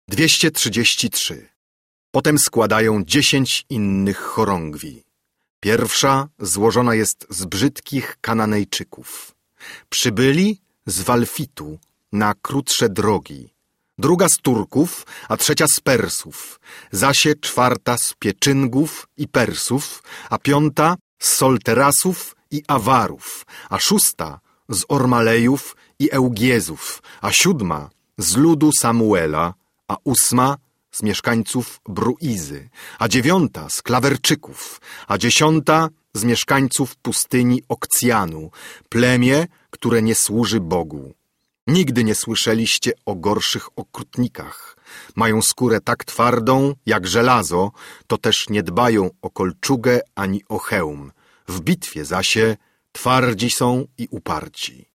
233. Potem składają 10 innych chorągwi. Pierwsza złożona jest z brzydkich Kananejczyków. Przybyli z Walfitu na krótsze drogi. Druga z Turków, a trzecia z Persów. Zasie czwarta z Pieczyngów i Persów, a piąta z Solterasów i Awarów, a szósta z Ormalejów i Eugiezów, a siódma z ludu Samuela, a ósma z mieszkańców Bruizy, a dziewiąta z Klawerczyków, a dziesiąta z mieszkańców pustyni Okcjanu, plemię, które nie służy Bogu. Nigdy nie słyszeliście o gorszych okrutnikach. Mają skórę tak twardą jak żelazo, to też nie dbają o kolczugę ani o hełm. W bitwie zasie twardzi są i uparci.